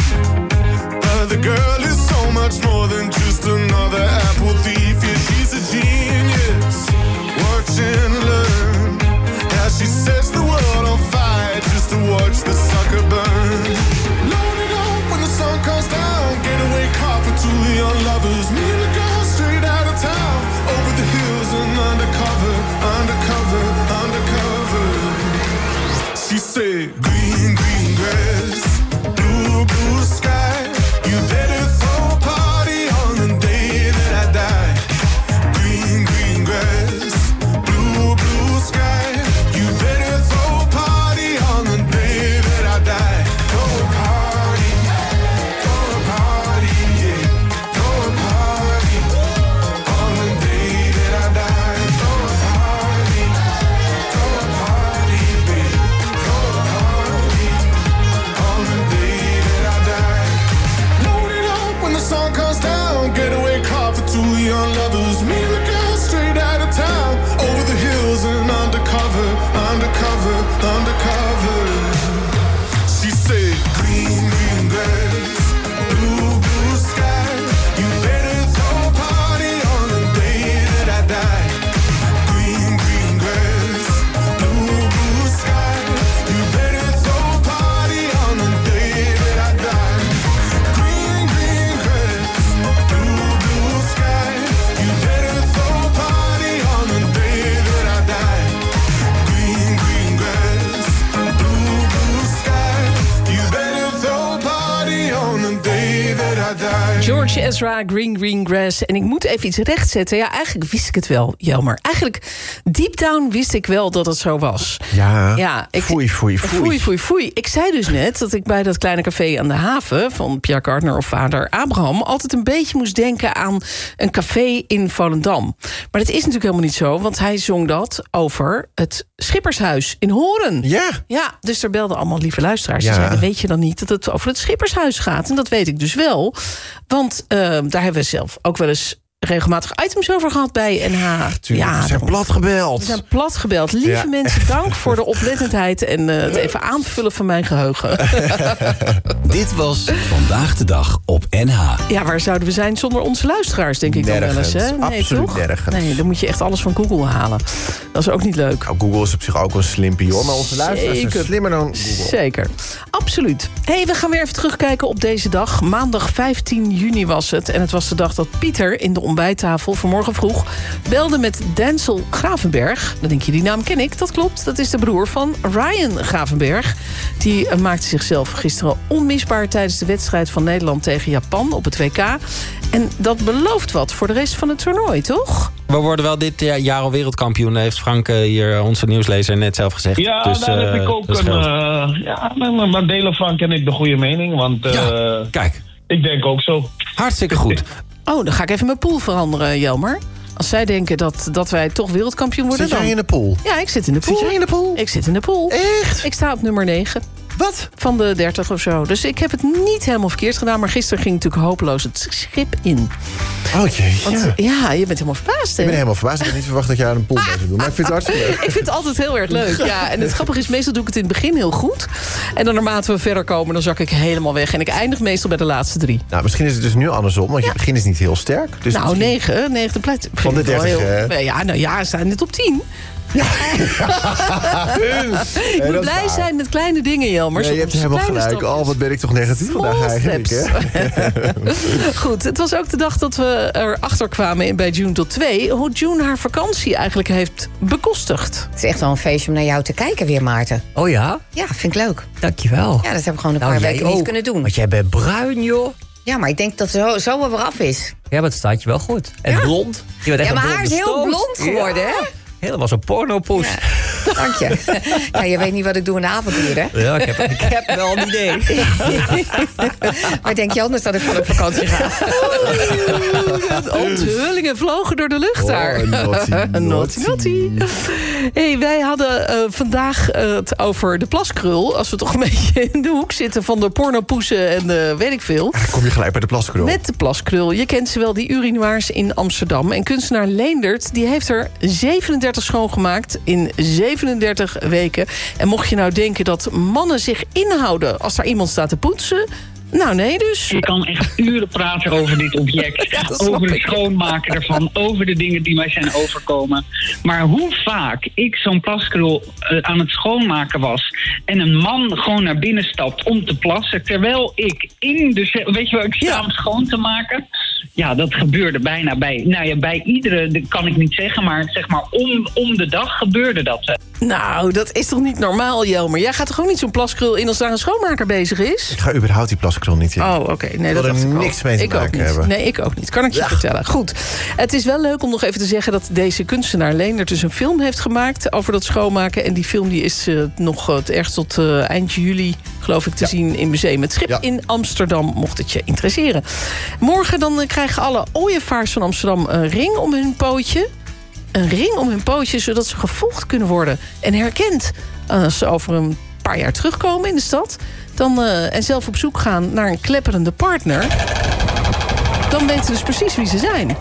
But the girl is so much more than just another apple thief. Yeah, she's a genius. Watch and learn. How she sets the world on fire just to watch the sucker burn. Load it up when the sun comes down. Getaway car for two young lovers. Me and the girl straight out of town. Over the hills and undercover, undercover, undercover. She said, green, green grass, blue, blue sky. You better throw a party on the day that I die. Green, green grass, blue, blue sky. You better throw a party on the day that I die. Throw a party, throw a party, yeah. Throw a party on the day that I die. Throw a party, throw a party, babe. Throw a party on the day that I die. Load it up when the sun comes down. Getaway car for two young lovers. Me and the girl straight out of town. Over the hills and undercover, undercover, undercover. She said, green, green grass, blue, blue sky. You better throw a party on the day that I die. Green, green grass, blue, blue sky. You better throw a party on the day that I die. Green, green grass, blue, blue sky. You better throw a party on the day that I die. Green, green grass, blue, blue sky. You better throw a party on the day that I die. George Ezra, Green Green Grass. En ik moet even iets rechtzetten. Ja, eigenlijk wist ik het wel, jammer. Eigenlijk, deep down wist ik wel dat het zo was. Ja, ja ik, foei, foei, foei. Foei, foei, foei. Ik zei dus net dat ik bij dat kleine café aan de haven... van Pierre Cardin of vader Abraham... altijd een beetje moest denken aan een café in Volendam. Maar dat is natuurlijk helemaal niet zo... want hij zong dat over het Schippershuis in Hoorn. Ja. Ja, dus er belden allemaal lieve luisteraars. Ja. Die zeiden, weet je dan niet dat het over het Schippershuis gaat? En dat weet ik dus wel. Want uh, daar hebben we zelf ook wel eens regelmatig items over gehad bij N H. Tuurlijk, ja, we zijn plat gebeld. We zijn plat gebeld. Lieve Ja. mensen, dank voor de oplettendheid... en uh, het even aanvullen van mijn geheugen. Dit was Vandaag de Dag op N H. Ja, waar zouden we zijn zonder onze luisteraars, denk ik Nergens. dan wel eens. Hè? Nee, Absoluut toch? nergens. Nee, dan moet je echt alles van Google halen. Dat is ook niet leuk. Nou, Google is op zich ook wel een slimpie, hoor. Maar onze luisteraars zijn Zeker. slimmer dan Google. Zeker. Absoluut. Hey, we gaan weer even terugkijken op deze dag. Maandag vijftien juni was het. En het was de dag dat Pieter in de ontbijttafel vanmorgen vroeg belde met Denzel Gravenberg. Dan denk je, die naam ken ik. Dat klopt. Dat is de broer van Ryan Gravenberg. Die uh, maakte zichzelf gisteren onmisbaar tijdens de wedstrijd van Nederland tegen Japan op het W K. En dat belooft wat voor de rest van het toernooi, toch? We worden wel dit jaar al wereldkampioen, heeft Frank uh, hier, onze nieuwslezer, net zelf gezegd. Ja, dus, daar uh, heb ik ook dat een... Uh, ja, maar, maar delen van ken ik de goede mening, want... Uh, ja, kijk. Ik denk ook zo. Hartstikke goed. Oh, dan ga ik even mijn pool veranderen, Jelmer. Als zij denken dat, dat wij toch wereldkampioen worden... Zit jij dan... in de pool? Ja, ik zit in de pool. Zit jij in de pool? Ik zit in de pool. Echt? Ik sta op nummer negen. Wat? Van de dertig of zo. Dus ik heb het niet helemaal verkeerd gedaan. Maar gisteren ging natuurlijk hopeloos het schip in. Oh jee. Want, ja. ja, je bent helemaal verbaasd, hè? Ik ben helemaal verbaasd. Ik had niet verwacht dat jij aan een pool mee zou doen. Maar ik vind het hartstikke leuk. Ik vind het altijd heel erg leuk. Ja, en het grappige is, meestal doe ik het in het begin heel goed. En dan naarmate we verder komen, dan zak ik helemaal weg. En ik eindig meestal bij de laatste drie. Nou, misschien is het dus nu andersom. Want Ja. je begin is niet heel sterk. Dus nou, misschien... negen. negen de pleit. Van de dertig, heel, hè? Ja, nou ja, we staan in de top tien. Ja. Je moet blij zijn met kleine dingen, Jelmer. Nee, je hebt helemaal gelijk. Stapjes. Oh, wat ben ik toch negatief vandaag eigenlijk. Hè? Goed, het was ook de dag dat we erachter kwamen in bij June tot twee... hoe June haar vakantie eigenlijk heeft bekostigd. Het is echt wel een feestje om naar jou te kijken weer, Maarten. Oh ja? Ja, vind ik leuk. Dankjewel. Ja, dat heb ik gewoon een nou, paar weken ook, niet kunnen doen. Want jij bent bruin, joh. Ja, maar ik denk dat het zo, zo wel weer af is. Ja, maar het staat je wel goed. En ja. blond. Je bent echt ja, een mijn haar is heel stoot. blond geworden, ja. hè? Ja, dat was een pornopoes. Ja. Dank je. Ja, je weet niet wat ik doe in de avonduur, hè? Ja, ik heb, ik heb wel een idee. Maar denk je anders dat ik van op vakantie ga? Onthullingen vlogen door de lucht daar. Oh, naughty, naughty, naughty. Hey, wij hadden uh, vandaag uh, het over de plaskrul. Als we toch een beetje in de hoek zitten van de pornopoesen en uh, weet ik veel. Dan kom je gelijk bij de plaskrul. Met de plaskrul. Je kent ze wel, die urinoirs in Amsterdam. En kunstenaar Leendert, die heeft er zevenendertig schoongemaakt in zevenendertig weken. En mocht je nou denken dat mannen zich inhouden als daar iemand staat te poetsen... Nou, nee dus. Je kan echt uren praten over dit object. Ja, over het schoonmaken ervan. Over de dingen die mij zijn overkomen. Maar hoe vaak ik zo'n plaskrul uh, aan het schoonmaken was... en een man gewoon naar binnen stapt om te plassen... terwijl ik in de... Weet je wel, ik sta ja. om schoon te maken... Ja, dat gebeurde bijna bij... Nou ja, bij iedere, dat kan ik niet zeggen... maar zeg maar om, om de dag gebeurde dat. Nou, dat is toch niet normaal, Jelmer? Jij gaat toch ook niet zo'n plaskrul in als daar een schoonmaker bezig is? Ik ga überhaupt die plaskrul niet in. Oh, oké. Okay. Nee, dat er dacht ik niks ook. mee te ik maken ook niet. hebben. Nee, ik ook niet. Kan ik je ja. vertellen. Goed. Het is wel leuk om nog even te zeggen... dat deze kunstenaar Leendert dus een film heeft gemaakt... over dat schoonmaken. En die film die is uh, nog uh, ergens tot uh, eind juli... geloof ik, te ja. zien in Museum Het Schip ja. in Amsterdam... mocht het je interesseren. Morgen dan uh, krijgen alle ooievaars van Amsterdam... een ring om hun pootje... een ring om hun pootje, zodat ze gevolgd kunnen worden en herkend. Als ze over een paar jaar terugkomen in de stad... Dan, uh, en zelf op zoek gaan naar een klepperende partner... dan weten ze dus precies wie ze zijn.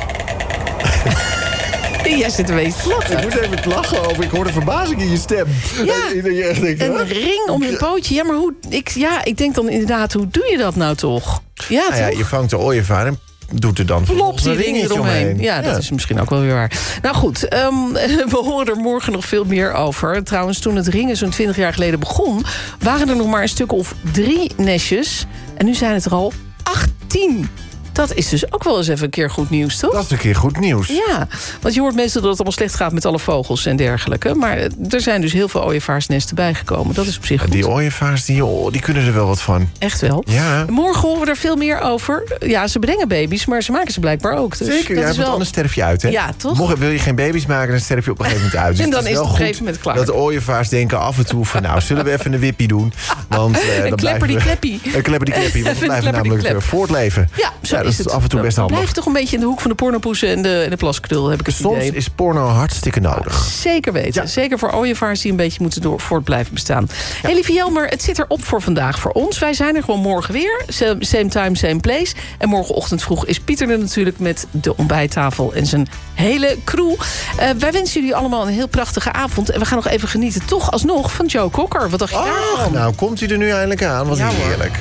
Jij zit een beetje te lachen. Ik moet even te lachen over. Ik hoor de verbazing in je stem. Ja, je echt denkt, een ring om hun pootje. Ja, maar hoe, ik, ja, ik denk dan inderdaad, hoe doe je dat nou toch? Ja, nou toch? Ja, je vangt de ooievaar en doet er dan Plop die ring eromheen. Ja, dat ja. is misschien ook wel weer waar. Nou goed, um, we horen er morgen nog veel meer over. Trouwens, toen het ringen zo'n twintig jaar geleden begon... waren er nog maar een stuk of drie nestjes. En nu zijn het er al achttien. Dat is dus ook wel eens even een keer goed nieuws, toch? Dat is een keer goed nieuws. Ja, want je hoort meestal dat het allemaal slecht gaat met alle vogels en dergelijke. Maar er zijn dus heel veel ooievaarsnesten bijgekomen. Dat is op zich goed. Die ooievaars, die, oh, die kunnen er wel wat van. Echt wel. Ja. Morgen horen we er veel meer over. Ja, ze brengen baby's, maar ze maken ze blijkbaar ook. Dus zeker, dat ja, is wel... anders sterf je uit, hè? Ja, toch? Mocht, wil je geen baby's maken, dan sterf je op een gegeven moment uit. Dus en dan het is is het wel op een gegeven moment klaar. Dat de ooievaars denken af en toe van... nou, zullen we even een wippie doen? Want, uh, een klepper die kleppie. Een klepper die kleppie, want we blijven namelijk klep. voortleven. Ja, zo ja, is dat het. is af en toe best handig. Blijf toch een beetje in de hoek van de pornopoesen en de, en de plaskrul, heb ik het Soms idee. is porno hartstikke nodig. Zeker weten. Ja. Zeker voor ooievaars die een beetje moeten door, voort blijven bestaan. Ja. Hey, lieve Jelmer, het zit erop voor vandaag voor ons. Wij zijn er gewoon morgen weer. Same time, same place. En morgenochtend vroeg is Pieter er natuurlijk met de ontbijttafel en zijn hele crew. Uh, wij wensen jullie allemaal een heel prachtige avond. En we gaan nog even genieten, toch alsnog, van Joe Cocker. Wat dacht je oh, daarvan? Nou, komt hij er nu eindelijk aan. Wat ja, heerlijk.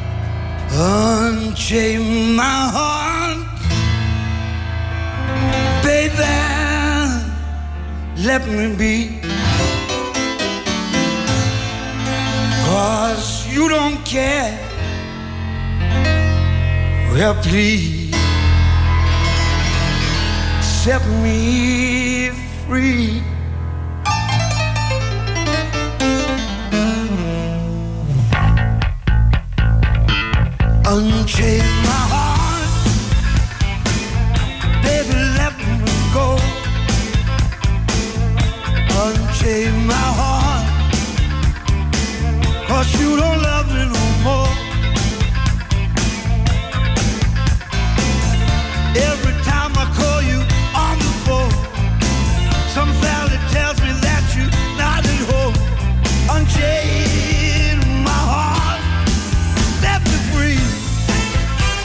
Unchain my heart, baby, let me be, 'cause you don't care, well please, set me free. Unchain my heart, baby, let me go. Unchain my heart, 'cause you don't love me no more. Every time I call you on the phone, some valley tells me that you're not at home. Unchain my heart, set me free.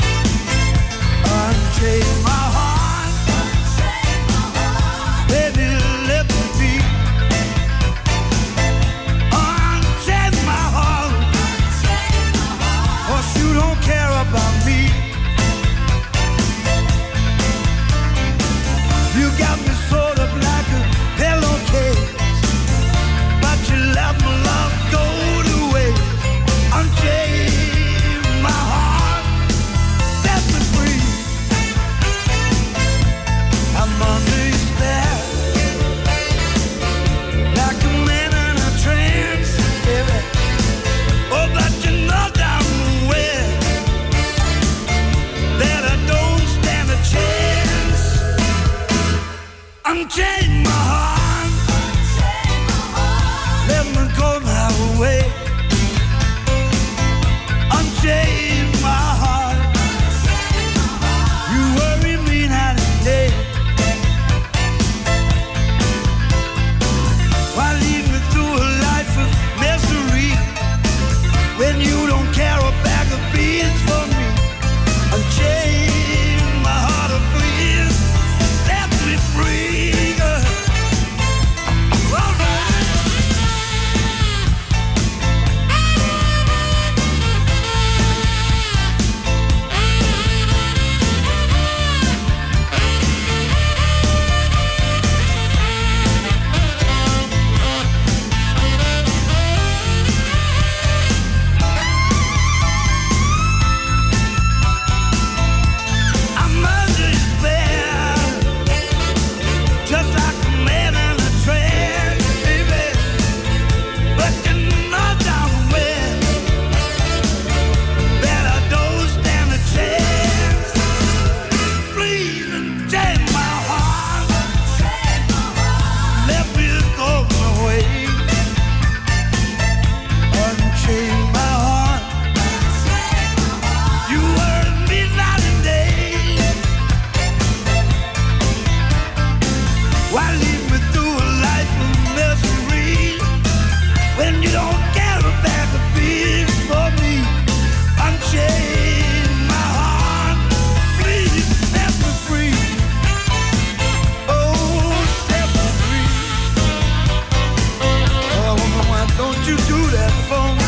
telephone.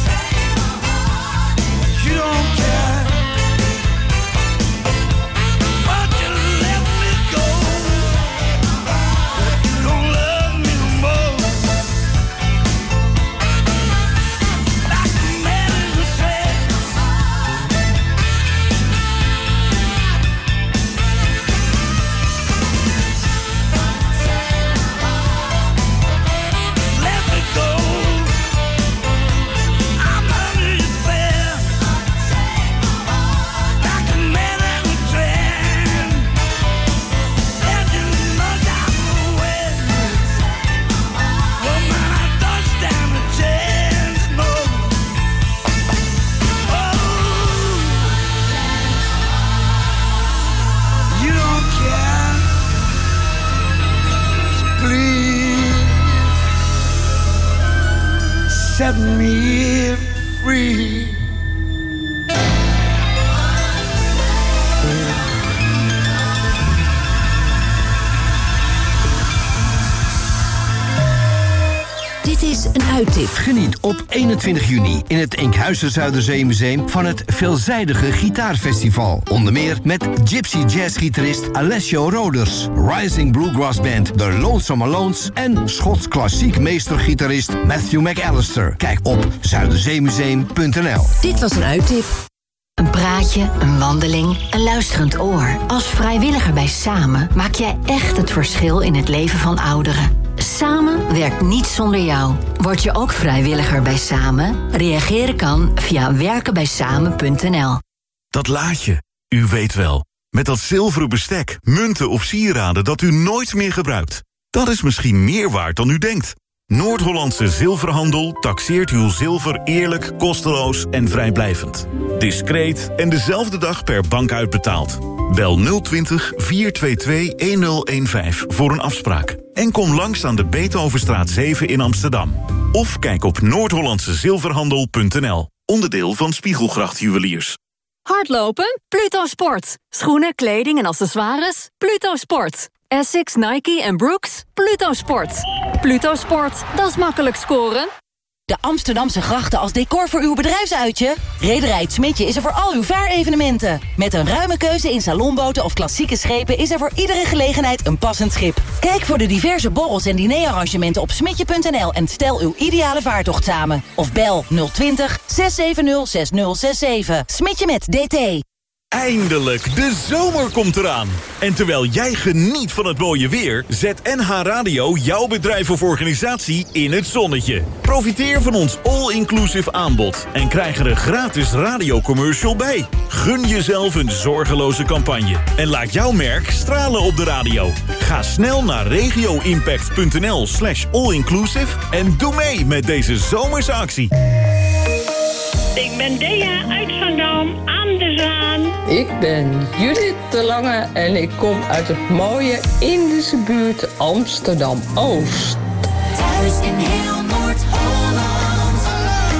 You don't care, but you let me go. You don't love me no more. Like a man in a trance. Let me go. I'm under your spell. Like a man in a trance. And you know I'm aware. Woman, I don't stand a chance, no. Oh, you don't care. So please set me free. Dit is een uittip. Geniet op eenentwintig juni in het Enkhuizen Zuiderzeemuseum van het veelzijdige gitaarfestival. Onder meer met gypsy jazzgitarist Alessio Roders, Rising Bluegrass Band The Lonesome Alones en Schots klassiek meestergitarist Matthew McAllister. Kijk op zuiderzeemuseum punt n l. Dit was een uittip. Een praatje, een wandeling, een luisterend oor. Als vrijwilliger bij Samen maak jij echt het verschil in het leven van ouderen. Samen werkt niet zonder jou. Word je ook vrijwilliger bij Samen? Reageren kan via werken bij samen punt n l. Dat laadje, u weet wel. Met dat zilveren bestek, munten of sieraden dat u nooit meer gebruikt. Dat is misschien meer waard dan u denkt. Noord-Hollandse Zilverhandel taxeert uw zilver eerlijk, kosteloos en vrijblijvend. Discreet en dezelfde dag per bank uitbetaald. Bel nul twintig, vier twee twee, een nul een vijf voor een afspraak. En kom langs aan de Beethovenstraat zeven in Amsterdam. Of kijk op noord-hollandse zilverhandel punt n l. Onderdeel van Spiegelgracht Juweliers. Hardlopen? Pluto Sport. Schoenen, kleding en accessoires? Pluto Sport. Essex, Nike en Brooks? Pluto Sport. Pluto Sport, dat is makkelijk scoren. De Amsterdamse grachten als decor voor uw bedrijfsuitje? Rederij Het Smidje is er voor al uw vaarevenementen. Met een ruime keuze in salonboten of klassieke schepen is er voor iedere gelegenheid een passend schip. Kijk voor de diverse borrels en dinerarrangementen op smidje punt n l en stel uw ideale vaartocht samen. Of bel nul twintig, zes zeven nul, zes nul zes zeven. Smidje met D T. Eindelijk, de zomer komt eraan. En terwijl jij geniet van het mooie weer, zet N H Radio jouw bedrijf of organisatie in het zonnetje. Profiteer van ons all-inclusive aanbod en krijg er een gratis radiocommercial bij. Gun jezelf een zorgeloze campagne en laat jouw merk stralen op de radio. Ga snel naar regioimpact punt n l slash all-inclusive en doe mee met deze zomerse actie. Ik ben Dea uit Zandam aan de Zaan. Ik ben Judith de Lange en ik kom uit het mooie Indische buurt Amsterdam-Oost. Thuis in heel Noord-Holland.